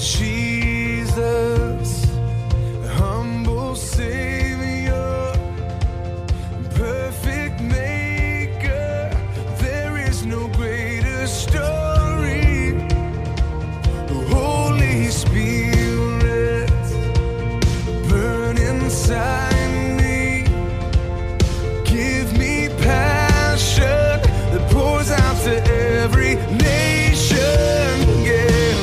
Jesus, humble Savior, perfect Maker, there is no greater story. Holy Spirit, burn inside me, give me passion that pours out to every nation. Yeah.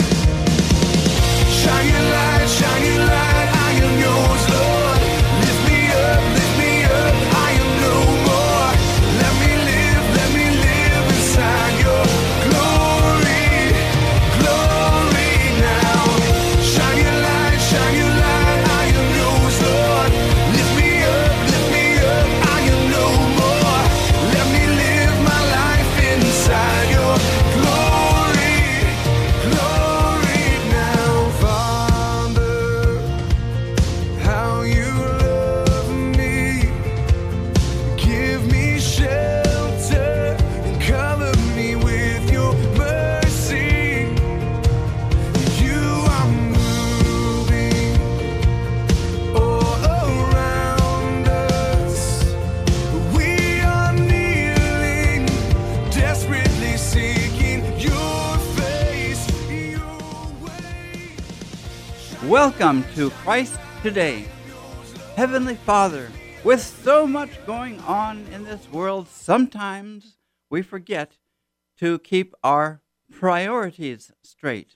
Shine your light, I am yours, Lord. Lift me up, I am no more. Let me live inside your glory, glory now. Shine your light, I am yours, Lord. Lift me up, I am no more. Let me live my life inside your glory, glory now. Father, how you love me, give me shelter and cover me with your mercy. You are moving all around us. We are kneeling, desperately seeking your face, your way. Welcome to Christ Today. Heavenly Father, with so much going on in this world, sometimes we forget to keep our priorities straight.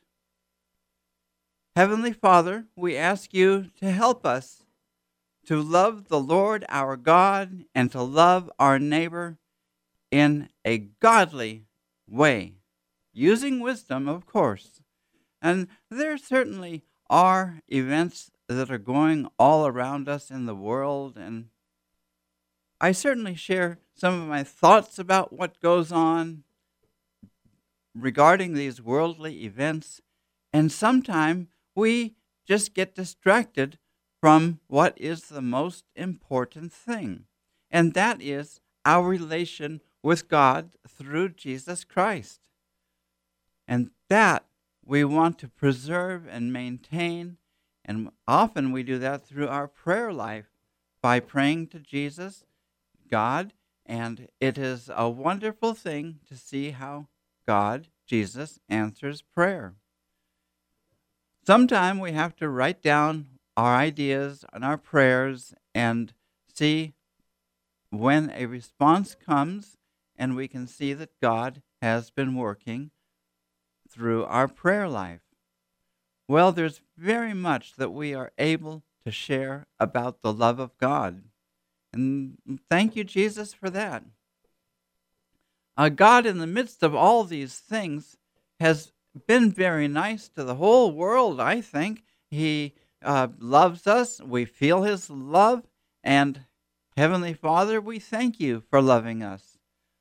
Heavenly Father, we ask you to help us to love the Lord our God and to love our neighbor in a godly way, using wisdom, of course. And there certainly are events that are going all around us in the world, and I certainly share some of my thoughts about what goes on regarding these worldly events, and sometimes we just get distracted from what is the most important thing, and that is our relation with God through Jesus Christ. And that we want to preserve and maintain, and often we do that through our prayer life by praying to Jesus, God, and it is a wonderful thing to see how God, Jesus, answers prayer. Sometimes we have to write down our ideas and our prayers and see when a response comes, and we can see that God has been working through our prayer life. Well, there's very much that we are able to share about the love of God. And thank you, Jesus, for that. God, in the midst of all these things, has been very nice to the whole world, I think. He loves us. We feel his love. And Heavenly Father, we thank you for loving us.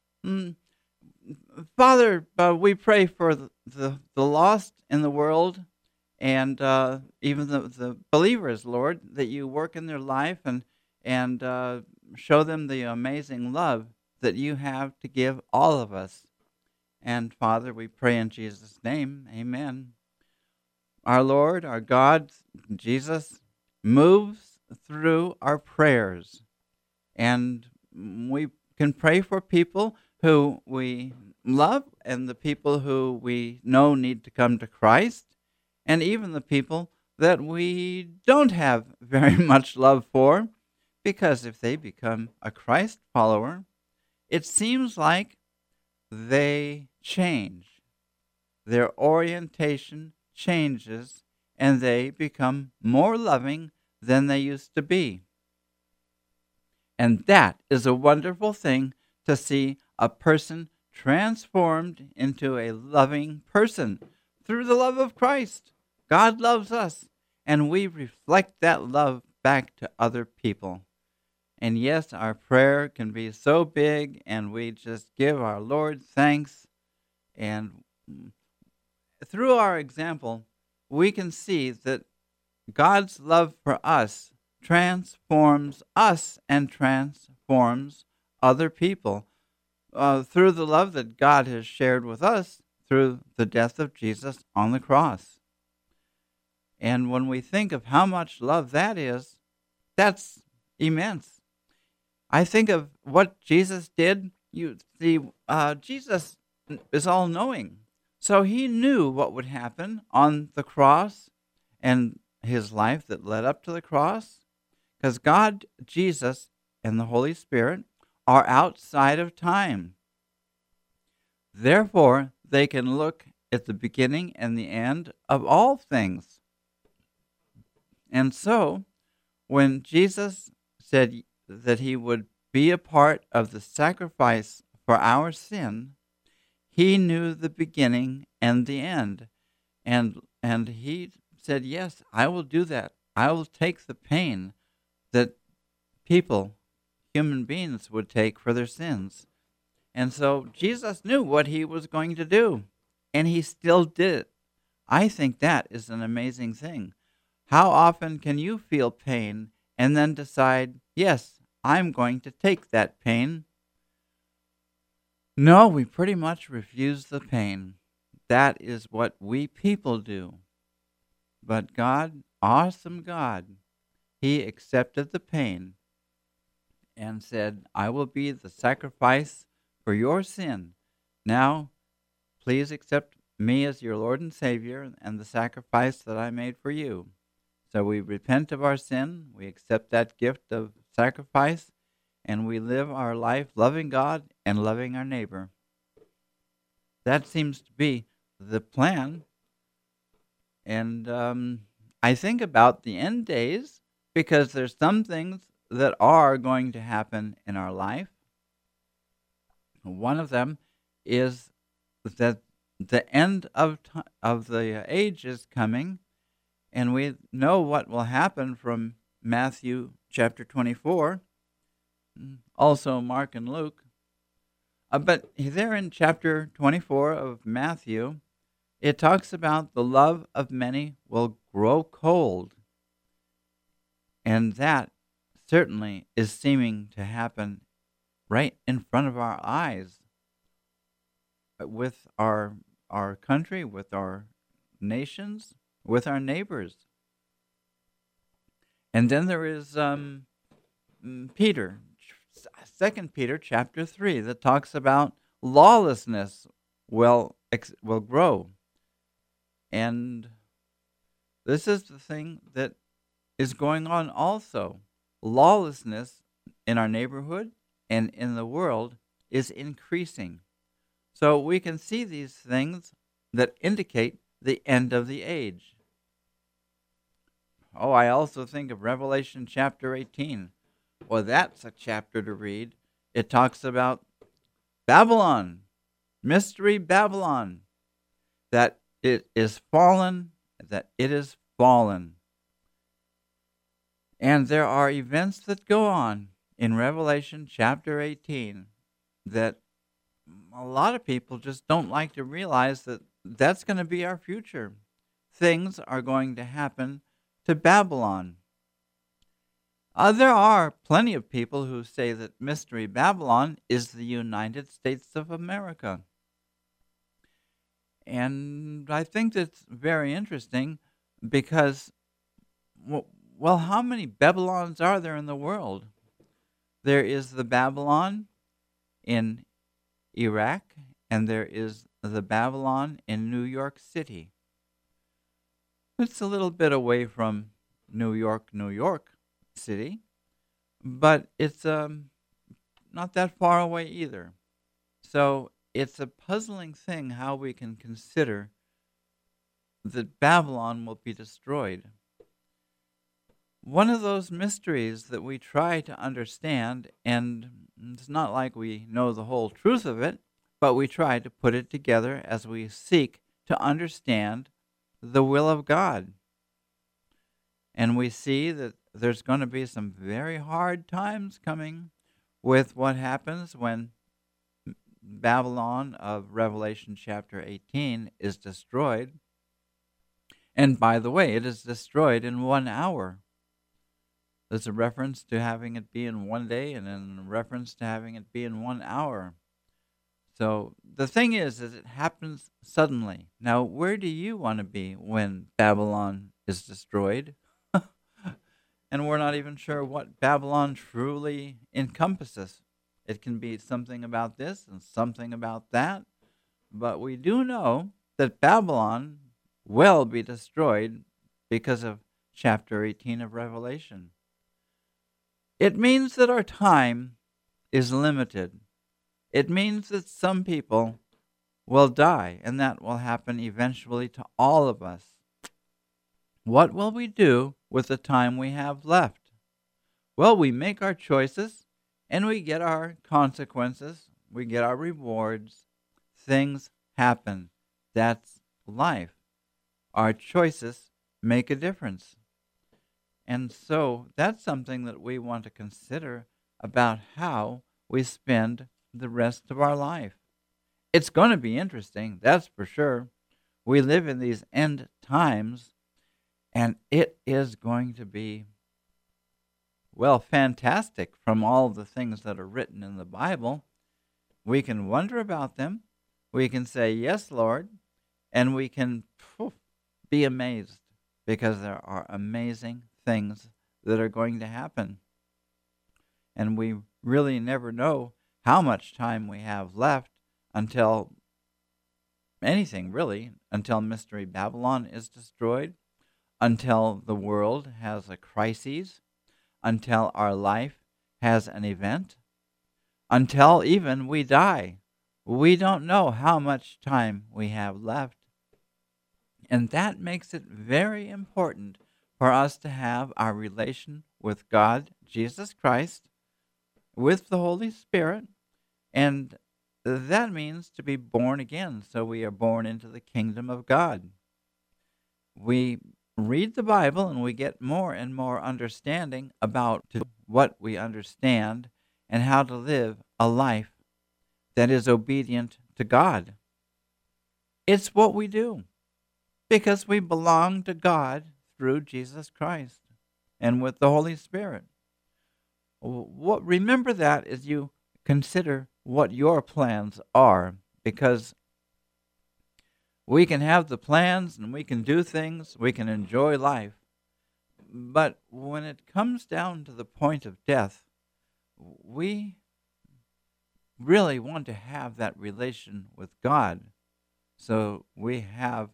Father, we pray for the lost in the world, and even the believers, Lord, that you work in their life and show them the amazing love that you have to give all of us. And Father, we pray in Jesus' name, amen. Our Lord, our God, Jesus, moves through our prayers, and we can pray for people who we love and the people who we know need to come to Christ, and even the people that we don't have very much love for, because if they become a Christ follower, it seems like they change. Their orientation changes, and they become more loving than they used to be. And that is a wonderful thing, to see a person transformed into a loving person through the love of Christ. God loves us, and we reflect that love back to other people. And yes, our prayer can be so big, and we just give our Lord thanks. And through our example, we can see that God's love for us transforms us and transforms other people through the love that God has shared with us through the death of Jesus on the cross. And when we think of how much love that is, that's immense. I think of what Jesus did. You see, Jesus is all knowing. So he knew what would happen on the cross and his life that led up to the cross. Because God, Jesus, and the Holy Spirit are outside of time. Therefore, they can look at the beginning and the end of all things. And so, when Jesus said that he would be a part of the sacrifice for our sin, he knew the beginning and the end. And he said, yes, I will do that. I will take the pain that people, human beings, would take for their sins. And so Jesus knew what he was going to do, and he still did it. I think that is an amazing thing. How often can you feel pain and then decide, yes, I'm going to take that pain? No, we pretty much refuse the pain. That is what we people do. But God, awesome God, he accepted the pain and said, I will be the sacrifice for your sin. Now, please accept me as your Lord and Savior and the sacrifice that I made for you. So we repent of our sin, we accept that gift of sacrifice, and we live our life loving God and loving our neighbor. That seems to be the plan. And I think about the end days because there's some things that are going to happen in our life. One of them is that the end of the age is coming, and we know what will happen from Matthew chapter 24, also Mark and Luke. But there in chapter 24 of Matthew, it talks about the love of many will grow cold. And that certainly is seeming to happen right in front of our eyes with our country, with our nations, with our neighbors. And then there is Peter, 2 Peter chapter 3, that talks about lawlessness will grow. And this is the thing that is going on also. Lawlessness in our neighborhood and in the world is increasing. So we can see these things that indicate the end of the age. Oh, I also think of Revelation chapter 18. Well, that's a chapter to read. It talks about Babylon, mystery Babylon, that it is fallen, that it is fallen. And there are events that go on in Revelation chapter 18 that a lot of people just don't like to realize that that's going to be our future. Things are going to happen to Babylon. There are plenty of people who say that Mystery Babylon is the United States of America. And I think that's very interesting because, well, how many Babylons are there in the world? There is the Babylon in Iraq, and there is the Babylon in New York City. It's a little bit away from New York City, but it's not that far away either. So it's a puzzling thing how we can consider that Babylon will be destroyed. One of those mysteries that we try to understand, and it's not like we know the whole truth of it, but we try to put it together as we seek to understand the will of God. And we see that there's going to be some very hard times coming with what happens when Babylon of Revelation chapter 18 is destroyed. And by the way, it is destroyed in 1 hour. There's a reference to having it be in 1 day and then a reference to having it be in 1 hour. So the thing is it happens suddenly. Now, where do you want to be when Babylon is destroyed. And we're not even sure what Babylon truly encompasses. It can be something about this and something about that, but we do know that Babylon will be destroyed because of chapter 18 of Revelation. It means that our time is limited. It means that some people will die, and that will happen eventually to all of us. What will we do with the time we have left? Well, we make our choices, and we get our consequences. We get our rewards. Things happen. That's life. Our choices make a difference. And so that's something that we want to consider about how we spend the rest of our life. It's going to be interesting, that's for sure. We live in these end times, and it is going to be, well, fantastic from all the things that are written in the Bible. We can wonder about them. We can say, yes, Lord, and we can be amazed because there are amazing things that are going to happen. And we really never know how much time we have left until anything, really, until Mystery Babylon is destroyed, until the world has a crisis, until our life has an event, until even we die. We don't know how much time we have left. And that makes it very important for us to have our relation with God, Jesus Christ, with the Holy Spirit, and that means to be born again. So we are born into the kingdom of God. We read the Bible and we get more and more understanding about what we understand and how to live a life that is obedient to God. It's what we do because we belong to God through Jesus Christ and with the Holy Spirit. Remember that as you consider what your plans are, because we can have the plans and we can do things, we can enjoy life, but when it comes down to the point of death, we really want to have that relation with God, so we have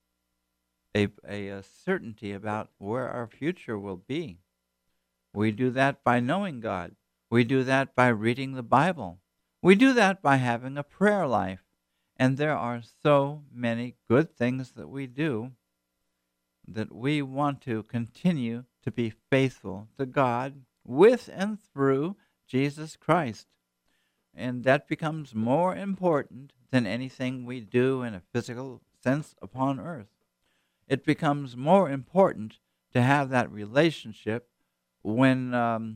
a certainty about where our future will be. We do that by knowing God. We do that by reading the Bible. We do that by having a prayer life. And there are so many good things that we do that we want to continue to be faithful to God with and through Jesus Christ. And that becomes more important than anything we do in a physical sense upon earth. It becomes more important to have that relationship when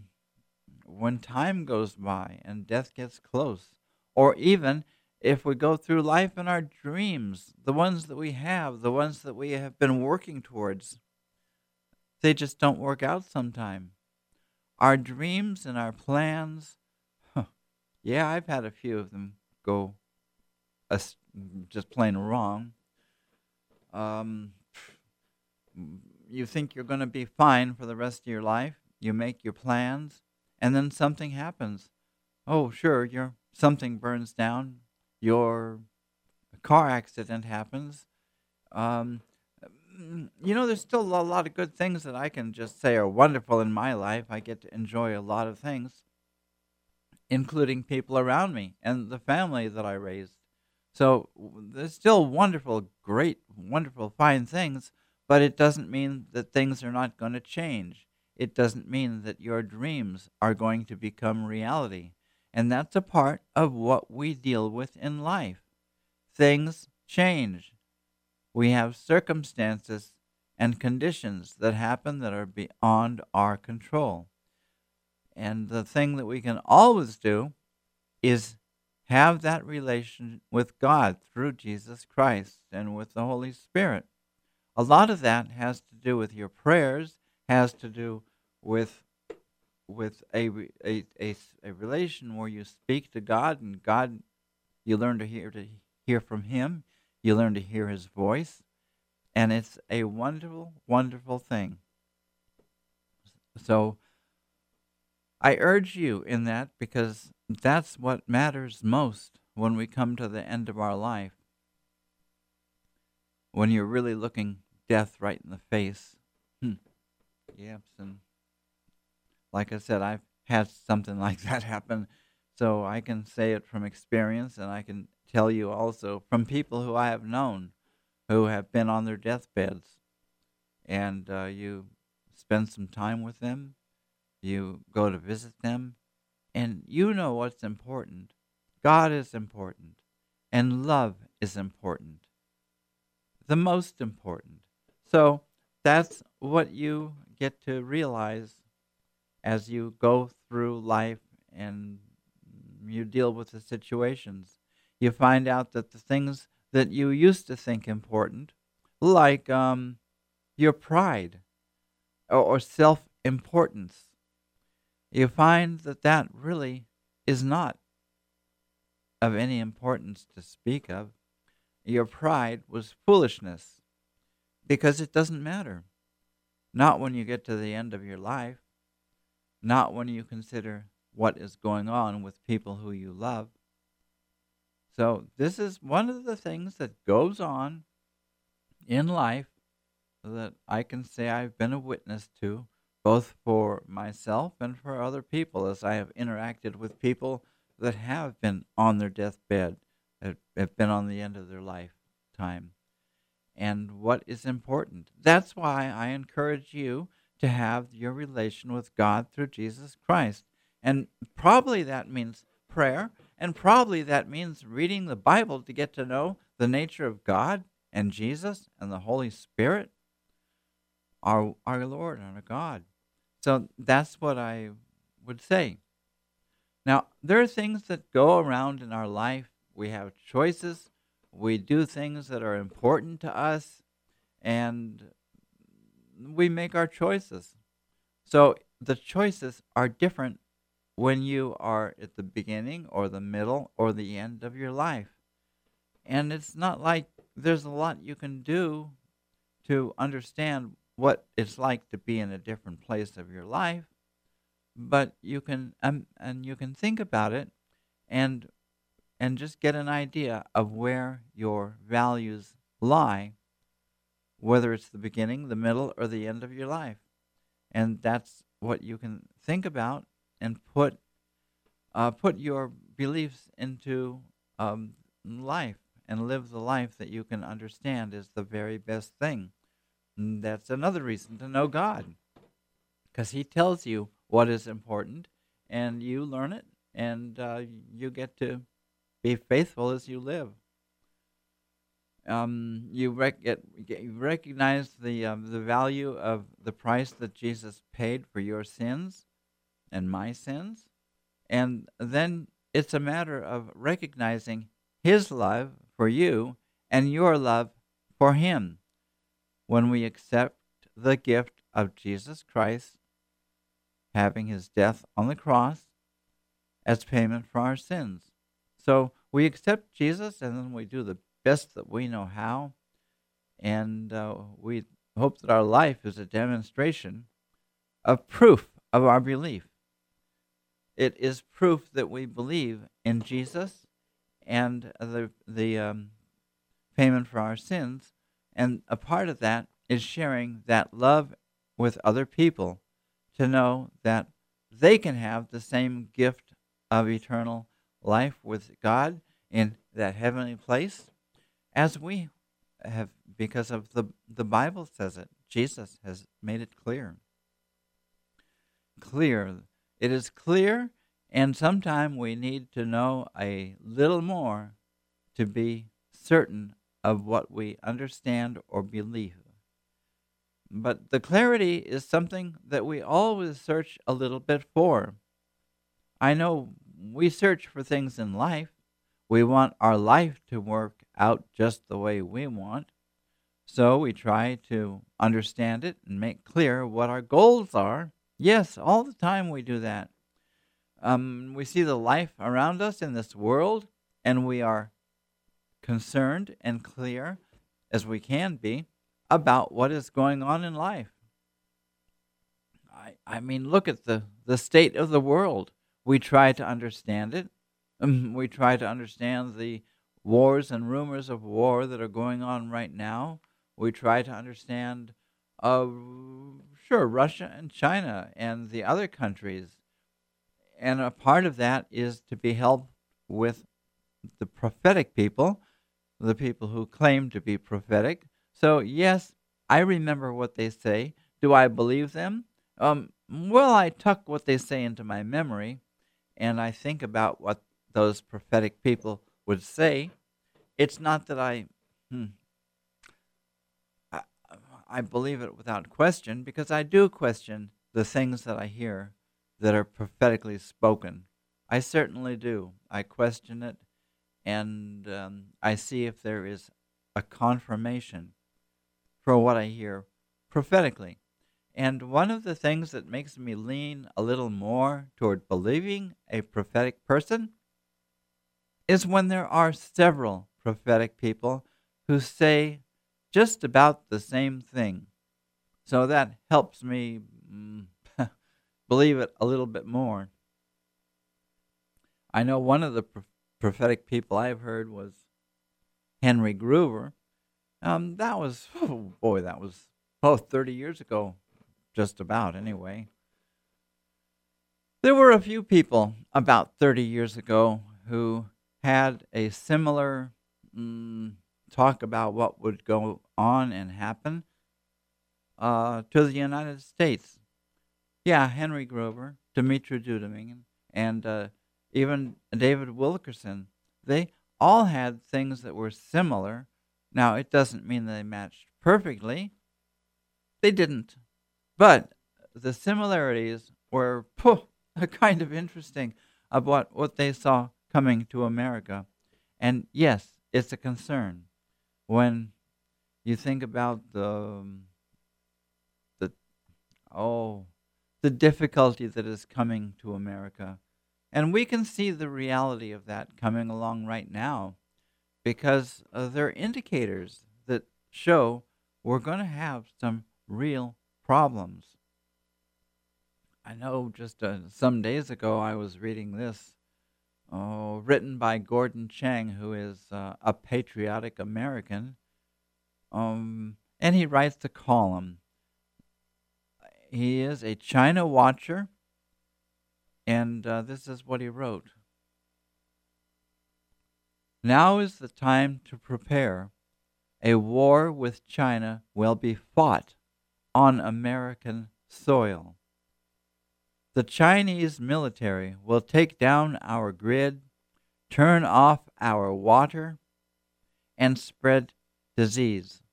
time goes by and death gets close, or even if we go through life in our dreams, the ones that we have, the ones that we have been working towards, they just don't work out sometime. Our dreams and our plans, yeah, I've had a few of them go just plain wrong. You think you're going to be fine for the rest of your life. You make your plans, and then something happens. Oh, sure, something burns down. Your car accident happens. There's still a lot of good things that I can just say are wonderful in my life. I get to enjoy a lot of things, including people around me and the family that I raised. So there's still wonderful, great, wonderful, fine things, but it doesn't mean that things are not going to change. It doesn't mean that your dreams are going to become reality. And that's a part of what we deal with in life. Things change. We have circumstances and conditions that happen that are beyond our control. And the thing that we can always do is have that relation with God through Jesus Christ and with the Holy Spirit. A lot of that has to do with your prayers, has to do with a relation where you speak to God, and God, you learn to hear from Him. You learn to hear His voice. And it's a wonderful, wonderful thing. So I urge you in that, because that's what matters most when we come to the end of our life. When you're really looking death right in the face. Yes, and like I said, I've had something like that happen, so I can say it from experience, and I can tell you also from people who I have known who have been on their deathbeds, and you spend some time with them, you go to visit them, and you know what's important. God is important, and love is important, the most important. So that's what you get to realize as you go through life and you deal with the situations. You find out that the things that you used to think important, like your pride or self importance, you find that that really is not of any importance to speak of. Your pride was foolishness because it doesn't matter. Not when you get to the end of your life, not when you consider what is going on with people who you love. So, this is one of the things that goes on in life that I can say I've been a witness to, both for myself and for other people, as I have interacted with people that have been on their deathbed, have been on the end of their lifetime. And what is important. That's why I encourage you to have your relation with God through Jesus Christ. And probably that means prayer, and probably that means reading the Bible to get to know the nature of God and Jesus and the Holy Spirit, our Lord and our God. So that's what I would say. Now, there are things that go around in our life. We have choices. We do things that are important to us, and we make our choices. So the choices are different when you are at the beginning or the middle or the end of your life. And it's not like there's a lot you can do to understand what it's like to be in a different place of your life, but you can and you can think about it and just get an idea of where your values lie, whether it's the beginning, the middle, or the end of your life. And that's what you can think about and put your beliefs into life and live the life that you can understand is the very best thing. And that's another reason to know God, because He tells you what is important, and you learn it, and you get to be faithful as you live. You recognize the value of the price that Jesus paid for your sins and my sins, and then it's a matter of recognizing His love for you and your love for Him when we accept the gift of Jesus Christ having His death on the cross as payment for our sins. So we accept Jesus, and then we do the best that we know how, and we hope that our life is a demonstration of proof of our belief. It is proof that we believe in Jesus and the payment for our sins, and a part of that is sharing that love with other people to know that they can have the same gift of eternal life with God in that heavenly place as we have, because of the Bible says it. Jesus has made it clear. Clear. It is clear, and sometimes we need to know a little more to be certain of what we understand or believe. But the clarity is something that we always search a little bit for. I know we search for things in life. We want our life to work out just the way we want. So we try to understand it and make clear what our goals are. Yes, all the time we do that. We see the life around us in this world, and we are concerned and clear, as we can be, about what is going on in life. I mean, look at the state of the world. We try to understand it. We try to understand the wars and rumors of war that are going on right now. We try to understand, uh, sure, Russia and China and the other countries. And a part of that is to be helped with the prophetic people, the people who claim to be prophetic. So, yes, I remember what they say. Do I believe them? Well, I tuck what they say into my memory, and I think about what those prophetic people would say. It's not that hmm, I, I believe it without question, because I do question the things that I hear that are prophetically spoken. I certainly do. I question it, and I see if there is a confirmation for what I hear prophetically. And one of the things that makes me lean a little more toward believing a prophetic person is when there are several prophetic people who say just about the same thing. So that helps me believe it a little bit more. I know one of the prophetic people I've heard was Henry Gruver. That was, oh boy, that was 30 years ago, just about anyway. There were a few people about 30 years ago who had a similar talk about what would go on and happen to the United States. Yeah, Henry Gruver, Dimitri Duduman, and even David Wilkerson. They all had things that were similar. Now, it doesn't mean they matched perfectly. They didn't. But the similarities were kind of interesting about what they saw coming to America. And yes, it's a concern when you think about the oh the difficulty that is coming to America. And we can see the reality of that coming along right now because there are indicators that show we're going to have some real problems. I know just some days ago I was reading this, written by Gordon Chang, who is a patriotic American, and he writes a column. He is a China watcher, and this is what he wrote. Now is the time to prepare. A war with China will be fought on American soil. The Chinese military will take down our grid, turn off our water, and spread disease.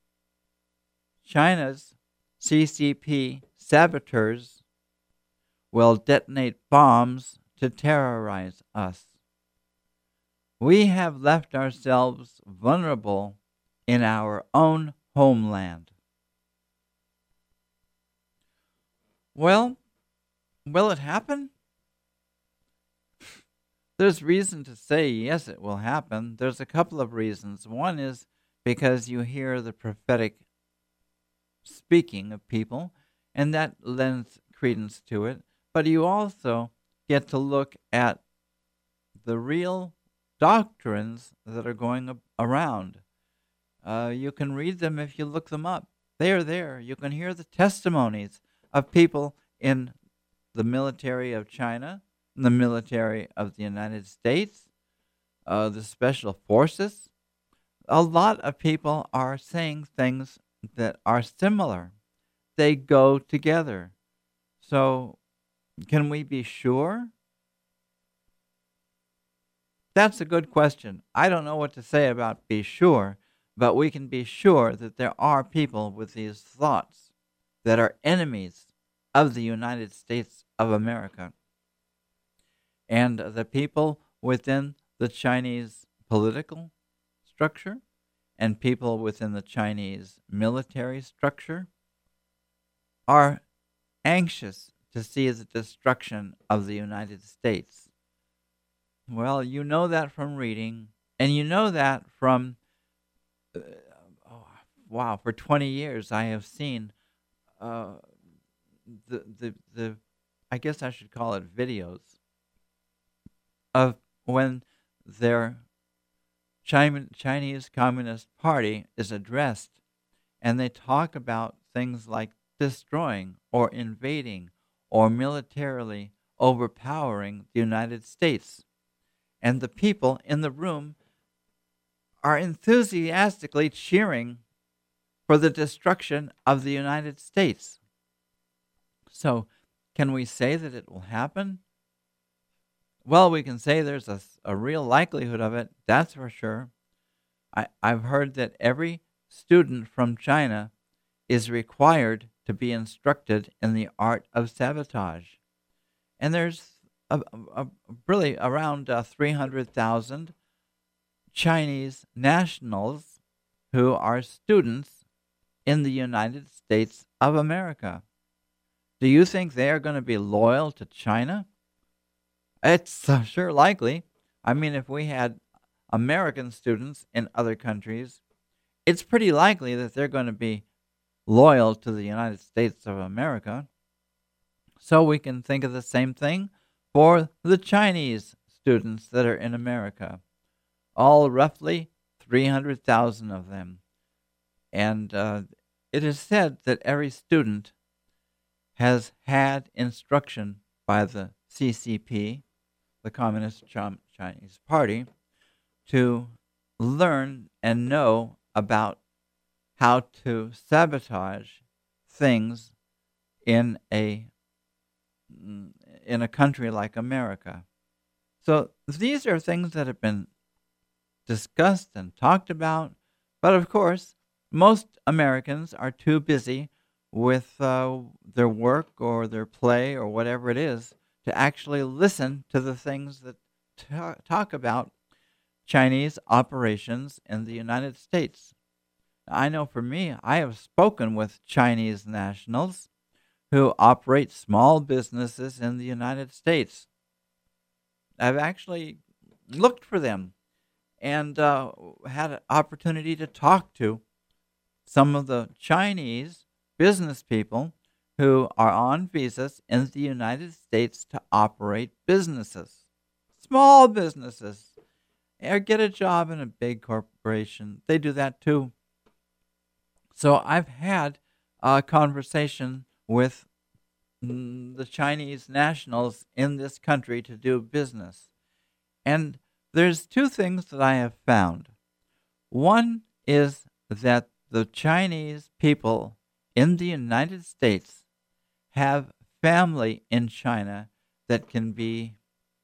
China's CCP saboteurs will detonate bombs to terrorize us. We have left ourselves vulnerable in our own homeland. Well, will it happen? There's reason to say yes, it will happen. There's a couple of reasons. One is because you hear the prophetic speaking of people, and that lends credence to it. But you also get to look at the real doctrines that are going around. You can read them if you look them up. They are there. You can hear the testimonies of people in the military of China, the military of the United States, the special forces. A lot of people are saying things that are similar. They go together. So, can we be sure? That's a good question. I don't know what to say about be sure, but we can be sure that there are people with these thoughts that are enemies of the United States of America. And the people within the Chinese political structure and people within the Chinese military structure are anxious to see the destruction of the United States. Well, you know that from reading, and you know that from wow, for 20 years I have seen uh, the I guess I should call it videos of when their Chinese Communist Party is addressed, and they talk about things like destroying or invading or militarily overpowering the United States. And the people in the room are enthusiastically cheering for the destruction of the United States. So, can we say that it will happen? Well, we can say there's a real likelihood of it, that's for sure. I've heard that every student from China is required to be instructed in the art of sabotage. And there's really around 300,000 Chinese nationals who are students in the United States of America. Do you think they are going to be loyal to China? It's sure likely. I mean, if we had American students in other countries, it's pretty likely that they're going to be loyal to the United States of America. So we can think of the same thing for the Chinese students that are in America. All roughly 300,000 of them. And it is said that every student has had instruction by the CCP, the Communist Chinese Party, to learn and know about how to sabotage things in a country like America. So these are things that have been discussed and talked about, but of course, most Americans are too busy with their work or their play or whatever it is to actually listen to the things that talk about Chinese operations in the United States. I know for me, I have spoken with Chinese nationals who operate small businesses in the United States. I've actually looked for them and had an opportunity to talk to some of the Chinese business people who are on visas in the United States to operate businesses, small businesses, or get a job in a big corporation. They do that too. So I've had a conversation with the Chinese nationals in this country to do business. And there's two things that I have found. One is that the Chinese people in the United States have family in China that can be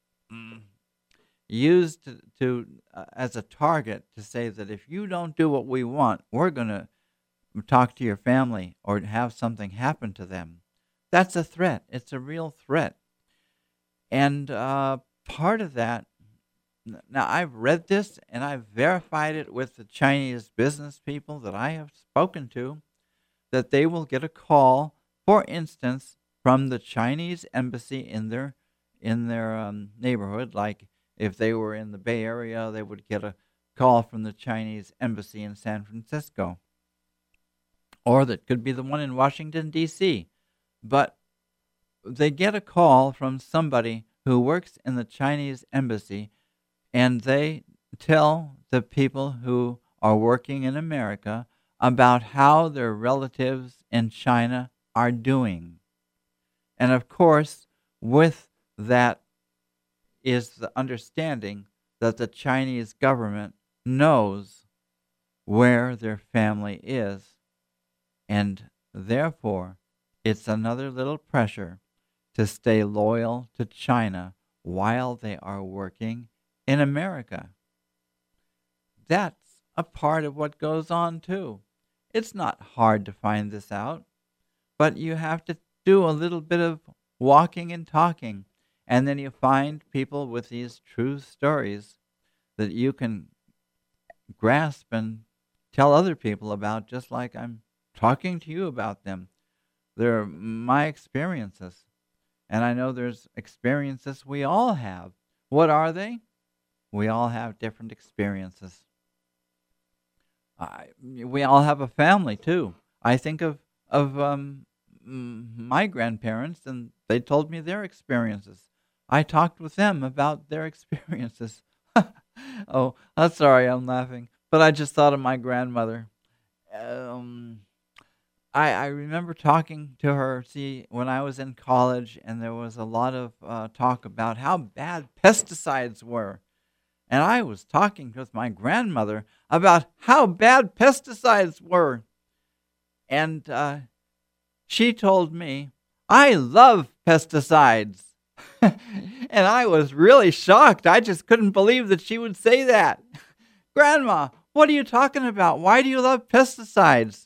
used to as a target to say that if you don't do what we want, we're going to talk to your family or have something happen to them. That's a threat. It's a real threat. And part of that, now I've read this and I've verified it with the Chinese business people that I have spoken to, that they will get a call, for instance, from the Chinese embassy in their neighborhood. Like if they were in the Bay Area, they would get a call from the Chinese embassy in San Francisco. Or that could be the one in Washington, D.C. But they get a call from somebody who works in the Chinese embassy, and they tell the people who are working in America about how their relatives in China are doing. And of course, with that is the understanding that the Chinese government knows where their family is, and therefore it's another little pressure to stay loyal to China while they are working in America. That's a part of what goes on too. It's not hard to find this out, but you have to do a little bit of walking and talking, and then you find people with these true stories that you can grasp and tell other people about, just like I'm talking to you about them. They're my experiences, and I know there's experiences we all have. What are they? We all have different experiences. We all have a family too. I think of my grandparents, and they told me their experiences. I talked with them about their experiences. Oh, I'm sorry, I'm laughing, but I just thought of my grandmother. Um, I remember talking to her. See, when I was in college, and there was a lot of talk about how bad pesticides were. And I was talking with my grandmother about how bad pesticides were. And she told me, I love pesticides. And I was really shocked. I just couldn't believe that she would say that. Grandma, what are you talking about? Why do you love pesticides?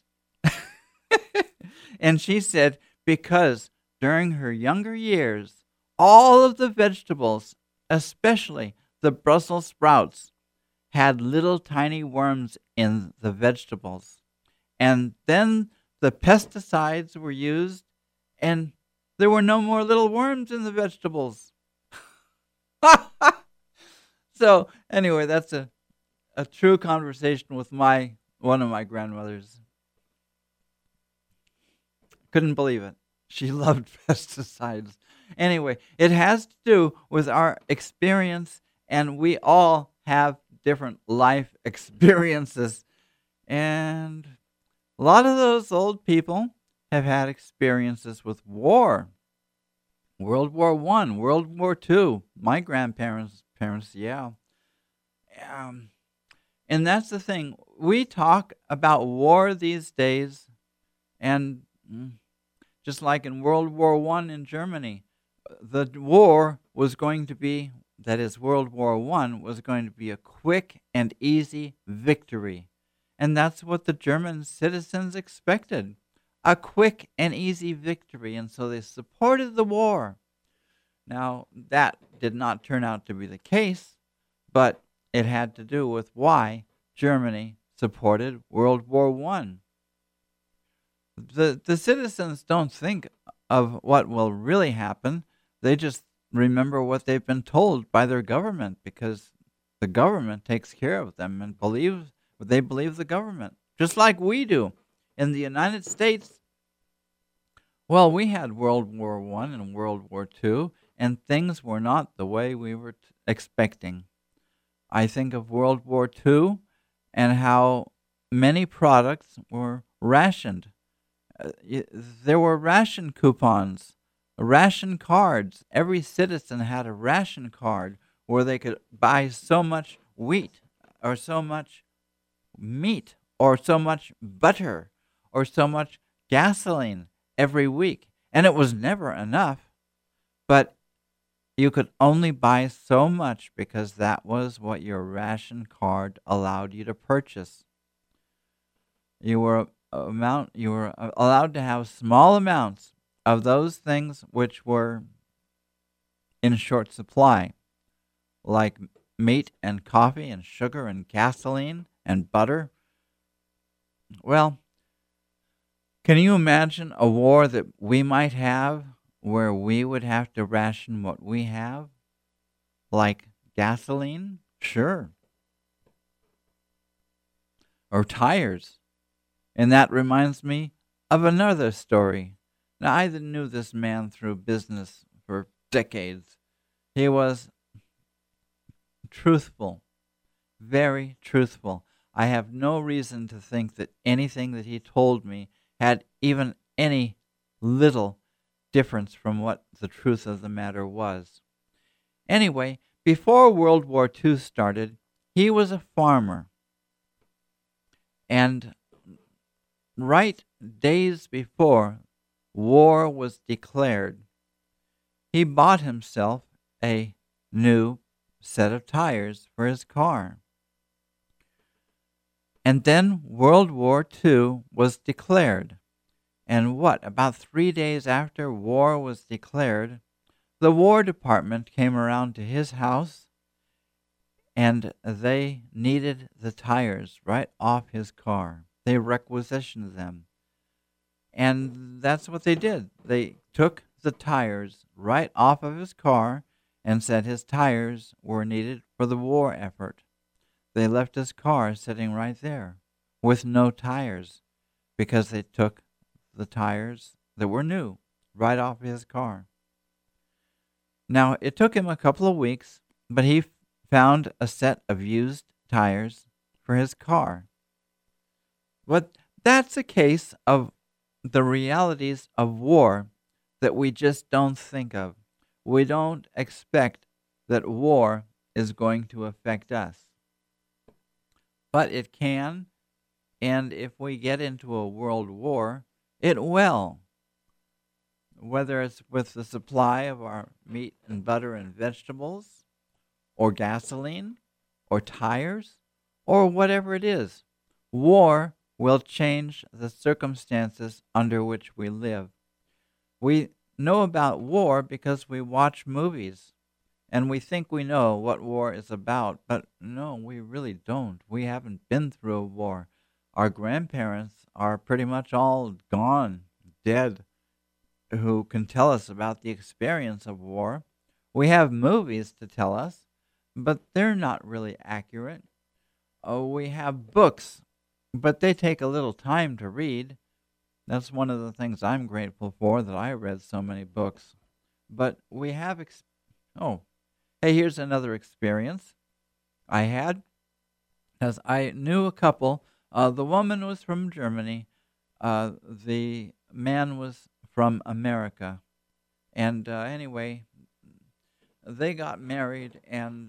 And she said, because during her younger years, all of the vegetables, especially the Brussels sprouts, had little tiny worms in the vegetables. And then the pesticides were used, and there were no more little worms in the vegetables. So, anyway, that's a true conversation with one of my grandmothers. Couldn't believe it. She loved pesticides. Anyway, it has to do with our experience, and we all have different life experiences. And a lot of those old people have had experiences with war. World War I, World War II. My grandparents, yeah. And that's the thing. We talk about war these days, and just like in World War I in Germany, the war was going to be, that is, World War I was going to be a quick and easy victory. And that's what the German citizens expected, a quick and easy victory. And so they supported the war. Now, that did not turn out to be the case, but it had to do with why Germany supported World War I. The citizens don't think of what will really happen. They just remember what they've been told by their government, because the government takes care of them and they believe the government, just like we do. In the United States, well, we had World War I and World War II, and things were not the way we were expecting. I think of World War II and how many products were rationed. There were ration coupons, ration cards. Every citizen had a ration card where they could buy so much wheat or so much meat or so much butter or so much gasoline every week. And it was never enough, but you could only buy so much because that was what your ration card allowed you to purchase. You were allowed to have small amounts of those things which were in short supply, like meat and coffee and sugar and gasoline and butter. Well, can you imagine a war that we might have where we would have to ration what we have, like gasoline? Sure. Or tires. And that reminds me of another story. Now, I knew this man through business for decades. He was truthful, very truthful. I have no reason to think that anything that he told me had even any little difference from what the truth of the matter was. Anyway, before World War II started, he was a farmer. And right days before war was declared, he bought himself a new set of tires for his car. And then World War II was declared. And about 3 days after war was declared, the War Department came around to his house, and they needed the tires right off his car. They requisitioned them. And that's what they did. They took the tires right off of his car and said his tires were needed for the war effort. They left his car sitting right there. with no tires because they took the tires that were new right off his car. Now, it took him a couple of weeks, but he found a set of used tires for his car. But that's a case of the realities of war that we just don't think of. We don't expect that war is going to affect us. But it can, and if we get into a world war, it will. Whether it's with the supply of our meat and butter and vegetables, or gasoline, or tires, or whatever it is, war will change the circumstances under which we live. We know about war because we watch movies and we think we know what war is about, but no, we really don't. We haven't been through a war. Our grandparents are pretty much all gone, dead, who can tell us about the experience of war. We have movies to tell us, but they're not really accurate. We have books, but they take a little time to read. That's one of the things I'm grateful for, that I read so many books. But we have, hey, here's another experience I had, because I knew a couple. The woman was from Germany. The man was from America. And anyway, they got married, and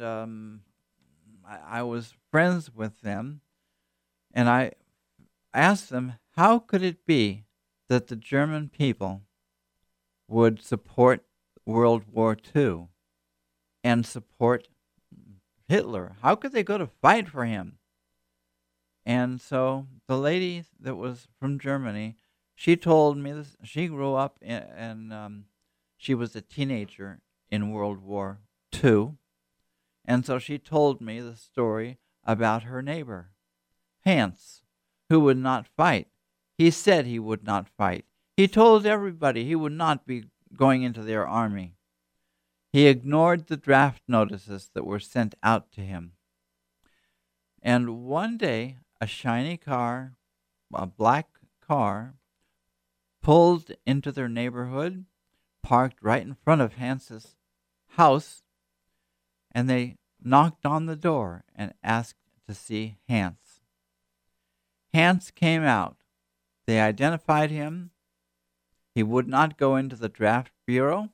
I was friends with them. And I asked them, how could it be that the German people would support World War II and support Hitler? How could they go to fight for him? And so the lady that was from Germany, she told me this. She grew up and she was a teenager in World War II. And so she told me the story about her neighbor, Hans, who would not fight. He said he would not fight. He told everybody he would not be going into their army. He ignored the draft notices that were sent out to him. And one day, a shiny car, a black car, pulled into their neighborhood, parked right in front of Hans's house, and they knocked on the door and asked to see Hans. Hans came out. They identified him. He would not go into the draft bureau,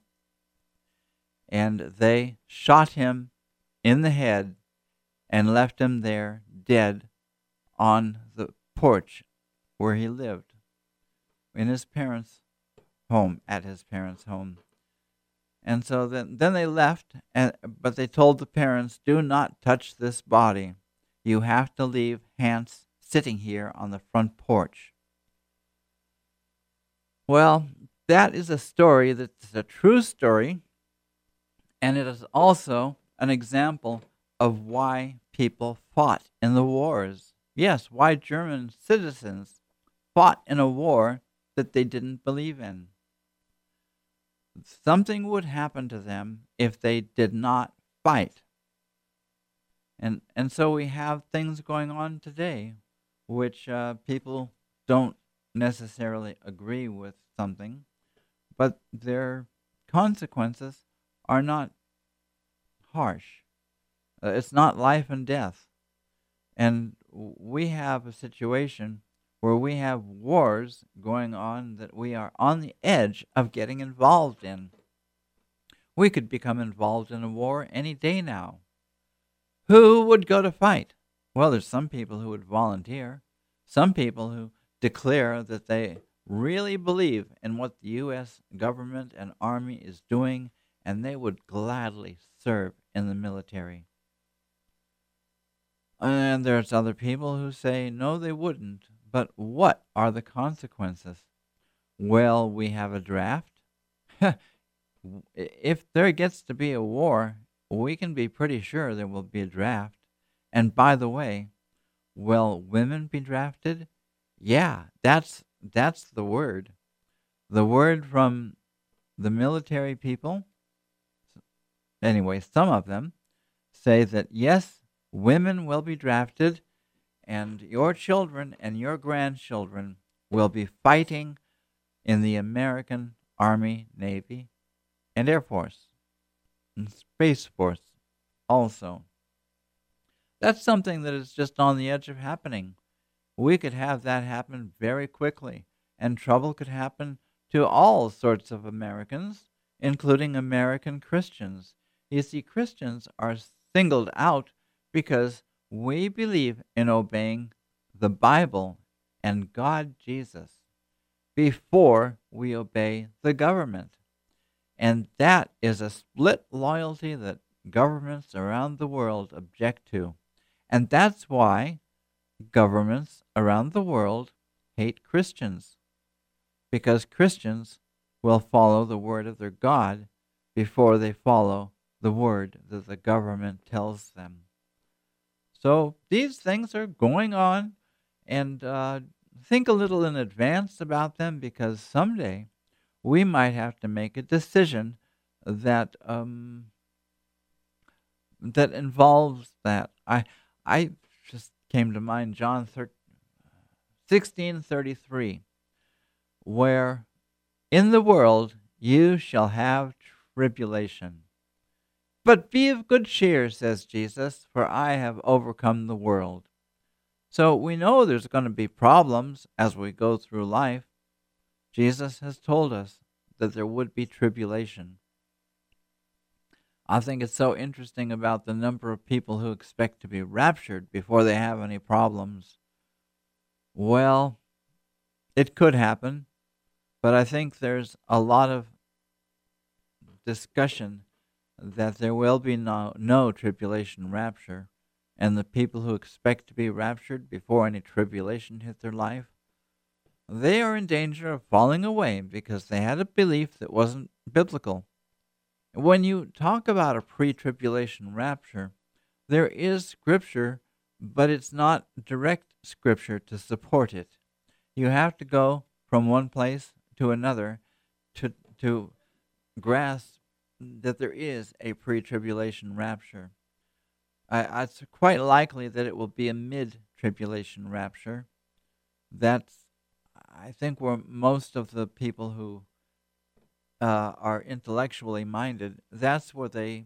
and they shot him in the head and left him there dead on the porch where he lived, in his parents' home, at his parents' home. And so then they left, but they told the parents, do not touch this body. You have to leave Hans sitting here on the front porch. Well, that is a story that's a true story, and it is also an example of why people fought in the wars. Yes, why German citizens fought in a war that they didn't believe in. Something would happen to them if they did not fight. And so we have things going on today which people don't necessarily agree with something, but their consequences are not harsh. It's not life and death. And we have a situation where we have wars going on that we are on the edge of getting involved in. We could become involved in a war any day now. Who would go to fight? Well, there's some people who would volunteer. Some people who declare that they really believe in what the U.S. government and army is doing, and they would gladly serve in the military. And there's other people who say, no, they wouldn't. But what are the consequences? Well, we have a draft. If there gets to be a war, we can be pretty sure there will be a draft. And by the way, will women be drafted? Yeah, that's the word. The word from the military people, anyway, some of them, say that yes, women will be drafted, and your children and your grandchildren will be fighting in the American Army, Navy, and Air Force, and Space Force also. That's something that is just on the edge of happening. We could have that happen very quickly, and trouble could happen to all sorts of Americans, including American Christians. You see, Christians are singled out because we believe in obeying the Bible and God Jesus before we obey the government. And that is a split loyalty that governments around the world object to. And that's why governments around the world hate Christians, because Christians will follow the word of their God before they follow the word that the government tells them. So these things are going on, and think a little in advance about them, because someday we might have to make a decision that that involves that. I just came to mind John 16:33, where in the world you shall have tribulation. But be of good cheer, says Jesus, for I have overcome the world. So we know there's going to be problems as we go through life. Jesus has told us that there would be tribulation. I think it's so interesting about the number of people who expect to be raptured before they have any problems. Well, it could happen, but I think there's a lot of discussion that there will be no tribulation rapture, and the people who expect to be raptured before any tribulation hit their life, they are in danger of falling away because they had a belief that wasn't biblical. When you talk about a pre-tribulation rapture, there is scripture, but it's not direct scripture to support it. You have to go from one place to another to grasp that there is a pre-tribulation rapture. It's quite likely that it will be a mid-tribulation rapture. That's, I think, where most of the people who are intellectually minded, that's where they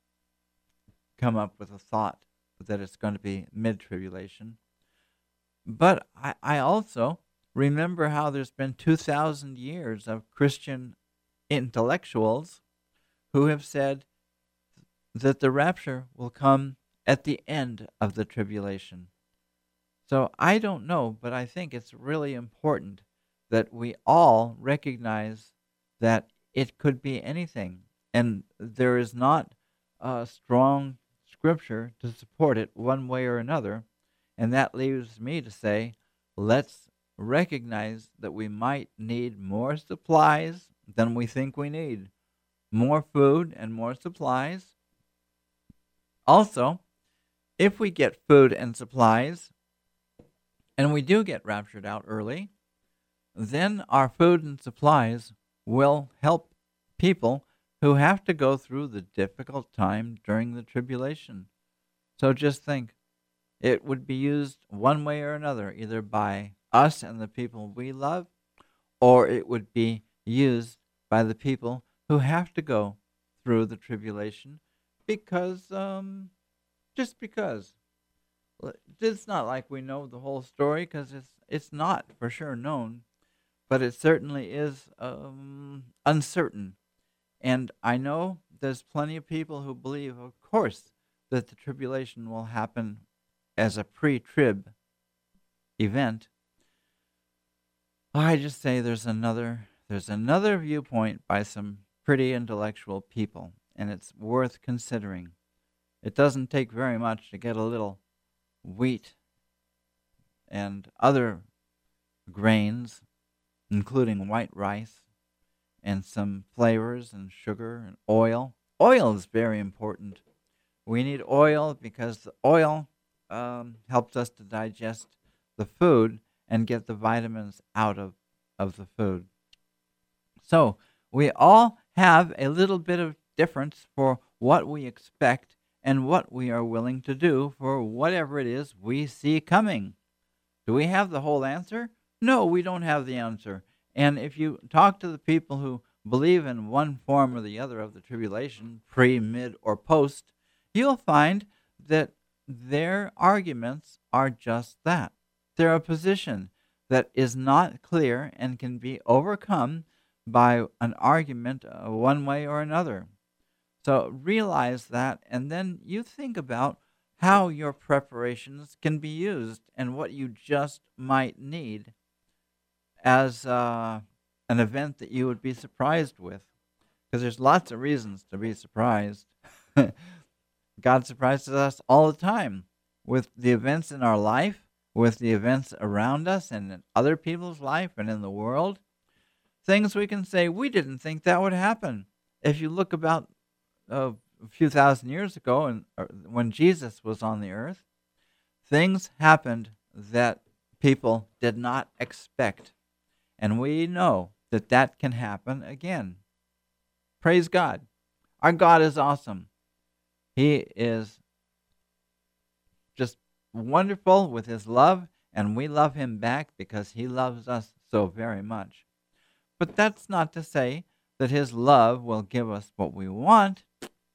come up with a thought that it's going to be mid-tribulation. But I also remember how there's been 2,000 years of Christian intellectuals who have said that the rapture will come at the end of the tribulation. So I don't know, but I think it's really important that we all recognize that it could be anything, and there is not a strong scripture to support it one way or another. And that leaves me to say, let's recognize that we might need more supplies than we think we need. More food and more supplies. Also, if we get food and supplies, and we do get raptured out early, then our food and supplies will help people who have to go through the difficult time during the tribulation. So just think, it would be used one way or another, either by us and the people we love, or it would be used by the people who have to go through the tribulation because, just because. It's not like we know the whole story, because it's not for sure known, but it certainly is uncertain. And I know there's plenty of people who believe, of course, that the tribulation will happen as a pre-trib event. I just say there's another viewpoint by some pretty intellectual people, and it's worth considering. It doesn't take very much to get a little wheat and other grains, including white rice, and some flavors and sugar and oil. Oil is very important. We need oil because the oil helps us to digest the food and get the vitamins out of the food. So we all have a little bit of difference for what we expect and what we are willing to do for whatever it is we see coming. Do we have the whole answer? No, we don't have the answer. And if you talk to the people who believe in one form or the other of the tribulation, pre, mid, or post, you'll find that their arguments are just that. They're a position that is not clear and can be overcome by an argument one way or another. So realize that, and then you think about how your preparations can be used and what you just might need as an event that you would be surprised with. Because there's lots of reasons to be surprised. God surprises us all the time with the events in our life, with the events around us and in other people's life and in the world. Things we can say, we didn't think that would happen. If you look about a few thousand years ago, and when Jesus was on the earth, things happened that people did not expect. And we know that that can happen again. Praise God. Our God is awesome. He is just wonderful with his love, and we love him back because he loves us so very much. But that's not to say that his love will give us what we want.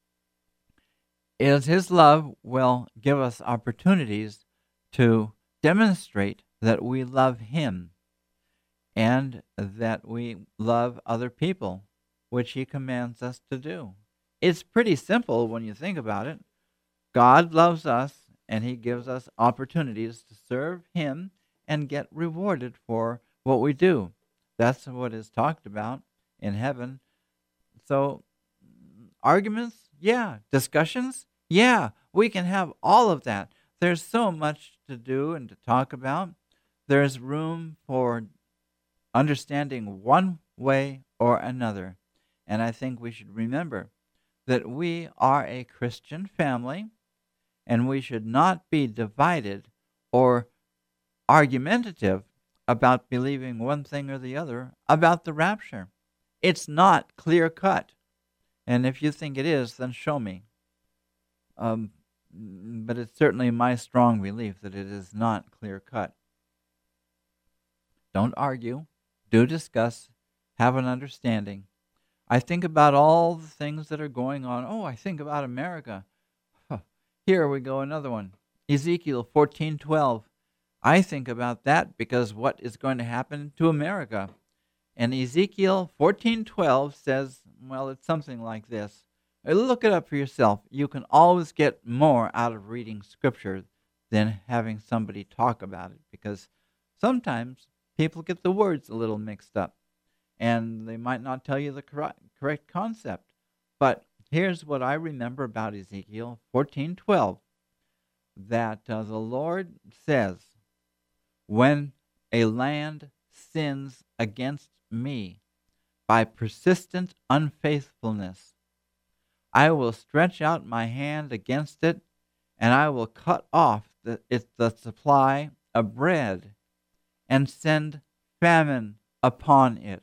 Is his love will give us opportunities to demonstrate that we love him and that we love other people, which he commands us to do. It's pretty simple when you think about it. God loves us, and he gives us opportunities to serve him and get rewarded for what we do. That's what is talked about in heaven. So, arguments? Yeah. Discussions? Yeah. We can have all of that. There's so much to do and to talk about. There's room for understanding one way or another. And I think we should remember that we are a Christian family, and we should not be divided or argumentative about believing one thing or the other about the rapture. It's not clear cut. And if you think it is, then show me. But it's certainly my strong belief that it is not clear cut. Don't argue. Do discuss. Have an understanding. I think about all the things that are going on. Oh, I think about America. Here we go, another one. Ezekiel 14:12. I think about that because what is going to happen to America? And Ezekiel 14:12 says, well, it's something like this. Look it up for yourself. You can always get more out of reading Scripture than having somebody talk about it, because sometimes people get the words a little mixed up, and they might not tell you the correct concept. But here's what I remember about Ezekiel 14:12, that the Lord says, when a land sins against me by persistent unfaithfulness, I will stretch out my hand against it, and I will cut off the supply of bread and send famine upon it.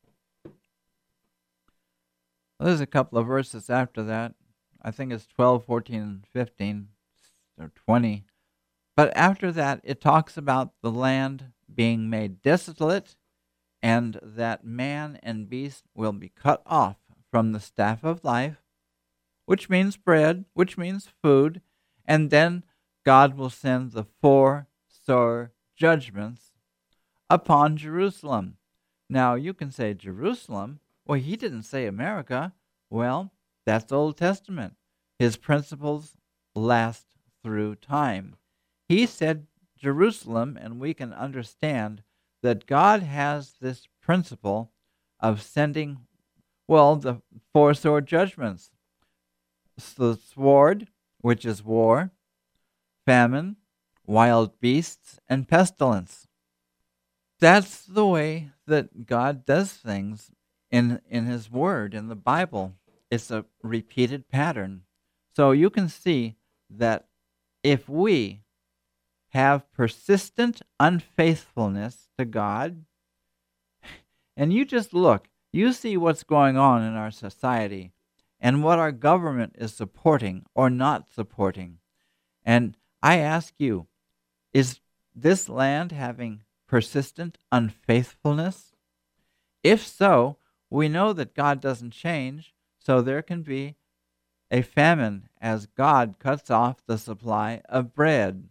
Well, there's a couple of verses after that. I think it's 12, 14, and 15, or 20. But after that, it talks about the land being made desolate, and that man and beast will be cut off from the staff of life, which means bread, which means food, and then God will send the 4 sore judgments upon Jerusalem. Now, you can say Jerusalem. Well, he didn't say America. Well, that's Old Testament. His principles last through time. He said Jerusalem, and we can understand that God has this principle of sending, well, the 4 sore judgments. The sword, which is war, famine, wild beasts, and pestilence. That's the way that God does things in his word, in the Bible. It's a repeated pattern. So you can see that if we have persistent unfaithfulness to God, and you just look, you see what's going on in our society. and what our government is supporting or not supporting. And I ask you, is this land having persistent unfaithfulness? If so, we know that God doesn't change, so there can be a famine as God cuts off the supply of bread.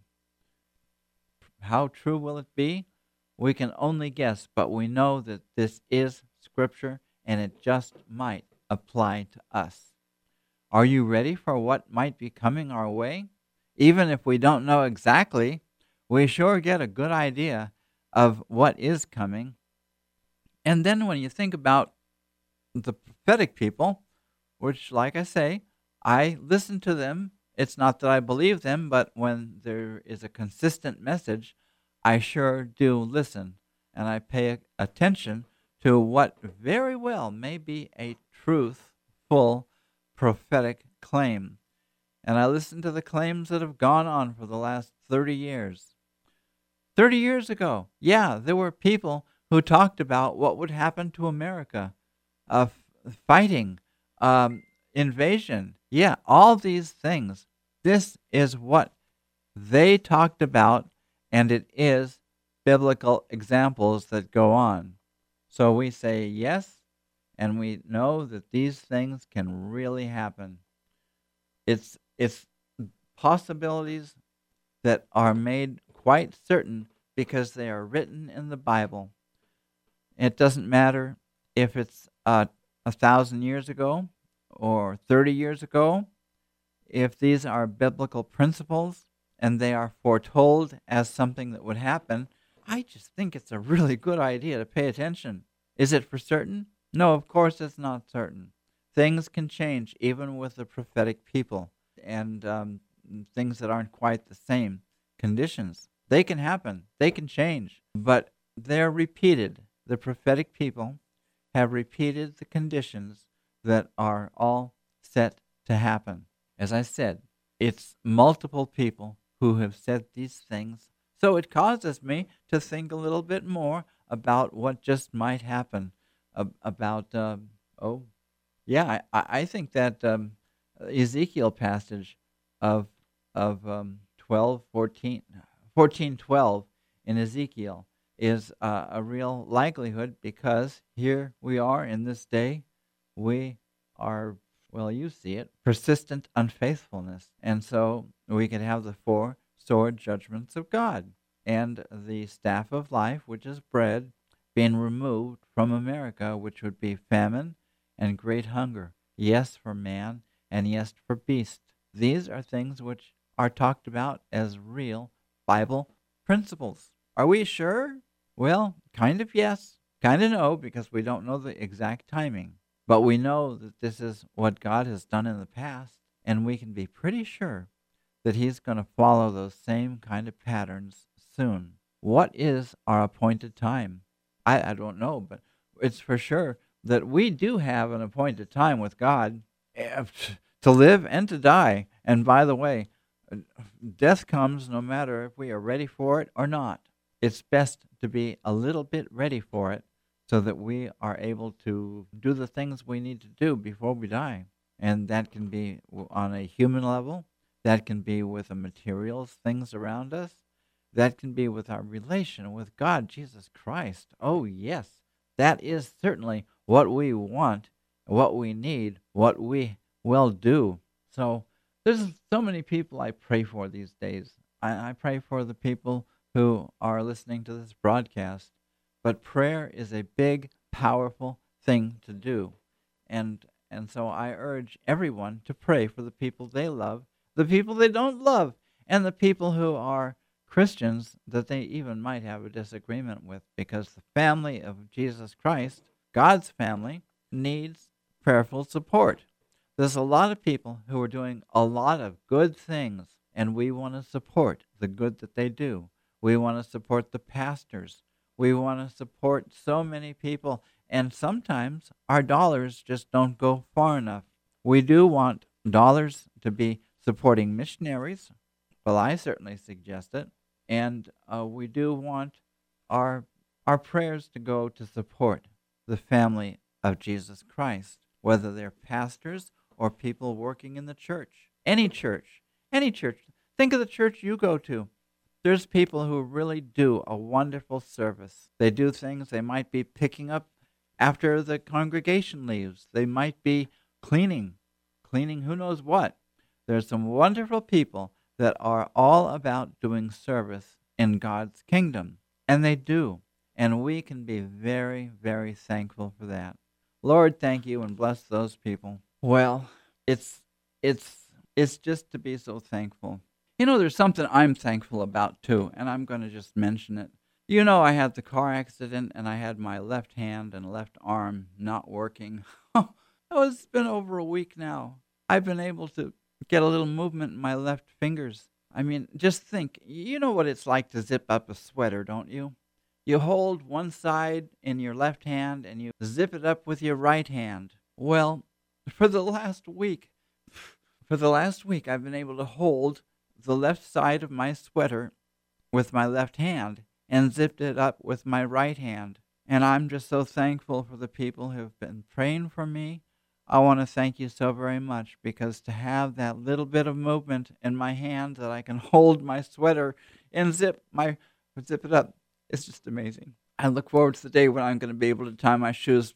How true will it be? We can only guess, but we know that this is Scripture and it just might apply to us. Are you ready for what might be coming our way? Even if we don't know exactly, we sure get a good idea of what is coming. And then when you think about the prophetic people, which, like I say, I listen to them. It's not that I believe them, but when there is a consistent message, I sure do listen. And I pay attention to what very well may be a truthful prophetic claim. And I listen to the claims that have gone on for the last 30 years. 30 years ago, yeah, there were people who talked about what would happen to America, fighting, invasion. Yeah, all these things. This is what they talked about, and it is biblical examples that go on. So we say yes, and we know that these things can really happen. It's possibilities that are made quite certain because they are written in the Bible. It doesn't matter if it's 1,000 years ago or 30 years ago. If these are biblical principles and they are foretold as something that would happen, I just think it's a really good idea to pay attention. Is it for certain? No, of course it's not certain. Things can change even with the prophetic people, and things that aren't quite the same conditions. They can happen. They can change. But they're repeated. The prophetic people have repeated the conditions that are all set to happen. As I said, it's multiple people who have said these things. So it causes me to think a little bit more about what just might happen. I think that Ezekiel passage of 14:12 in Ezekiel is a real likelihood, because here we are in this day. We are, well, you see it, persistent unfaithfulness. And so we could have the four sword judgments of God and the staff of life, which is bread, being removed from America, which would be famine and great hunger. Yes, for man, and yes, for beast. These are things which are talked about as real Bible principles. Are we sure? Well, kind of yes, kind of no, because we don't know the exact timing. But we know that this is what God has done in the past, and we can be pretty sure that He's going to follow those same kind of patterns soon. What is our appointed time? I don't know, but it's for sure that we do have an appointed time with God to live and to die. And by the way, death comes no matter if we are ready for it or not. It's best to be a little bit ready for it so that we are able to do the things we need to do before we die. And that can be on a human level. That can be with the materials, things around us. That can be with our relation with God, Jesus Christ. Oh, yes, that is certainly what we want, what we need, what we will do. So there's so many people I pray for these days. I pray for the people who are listening to this broadcast. But prayer is a big, powerful thing to do. And so I urge everyone to pray for the people they love, the people they don't love, and the people who are Christians that they even might have a disagreement with, because the family of Jesus Christ, God's family, needs prayerful support. There's a lot of people who are doing a lot of good things, and we want to support the good that they do. We want to support the pastors. We want to support so many people, and sometimes our dollars just don't go far enough. We do want dollars to be supporting missionaries. Well, I certainly suggest it. And we do want our prayers to go to support the family of Jesus Christ, whether they're pastors or people working in the church. Any church. Any church. Think of the church you go to. There's people who really do a wonderful service. They do things. They might be picking up after the congregation leaves. They might be cleaning who knows what. There's some wonderful people that are all about doing service in God's kingdom. And they do. And we can be very, very thankful for that. Lord, thank you and bless those people. Well, it's just to be so thankful. You know, there's something I'm thankful about too, and I'm going to just mention it. You know, I had the car accident and I had my left hand and left arm not working. It's been over a week now. I've been able to get a little movement in my left fingers. I mean, just think, you know what it's like to zip up a sweater, don't you? You hold one side in your left hand and you zip it up with your right hand. Well, for the last week, I've been able to hold the left side of my sweater with my left hand and zipped it up with my right hand. And I'm just so thankful for the people who have been praying for me. I want to thank you so very much, because to have that little bit of movement in my hand that I can hold my sweater and zip it up, it's just amazing. I look forward to the day when I'm going to be able to tie my shoes.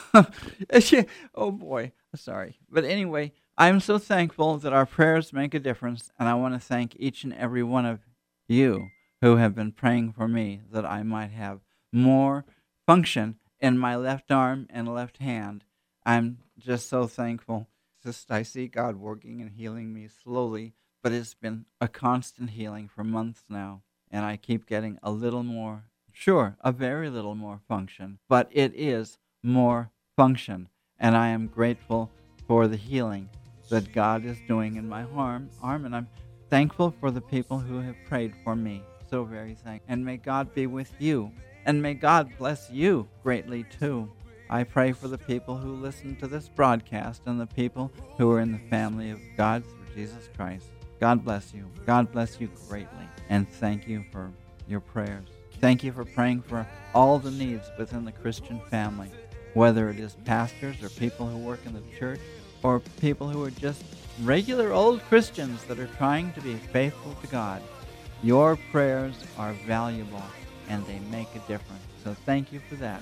Oh boy, sorry. But anyway, I'm so thankful that our prayers make a difference, and I want to thank each and every one of you who have been praying for me that I might have more function in my left arm and left hand. I'm just so thankful. I see God working and healing me slowly, but it's been a constant healing for months now, and I keep getting a little more, sure, a very little more function, but it is more function, and I am grateful for the healing that God is doing in my arm, and I'm thankful for the people who have prayed for me. So very thankful. And may God be with you, and may God bless you greatly too. I pray for the people who listen to this broadcast and the people who are in the family of God through Jesus Christ. God bless you. God bless you greatly, and thank you for your prayers. Thank you for praying for all the needs within the Christian family, whether it is pastors or people who work in the church, or people who are just regular old Christians that are trying to be faithful to God. Your prayers are valuable, and they make a difference. So thank you for that.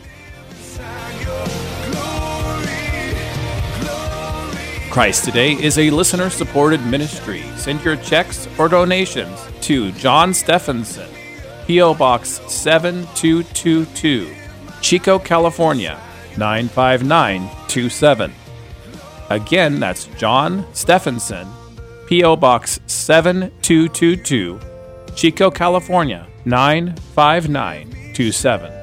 Christ Today is a listener-supported ministry. Send your checks or donations to John Stephenson, P.O. Box 7222, Chico, California, 95927. Again, that's John Stephenson, P.O. Box 7222, Chico, California, 95927.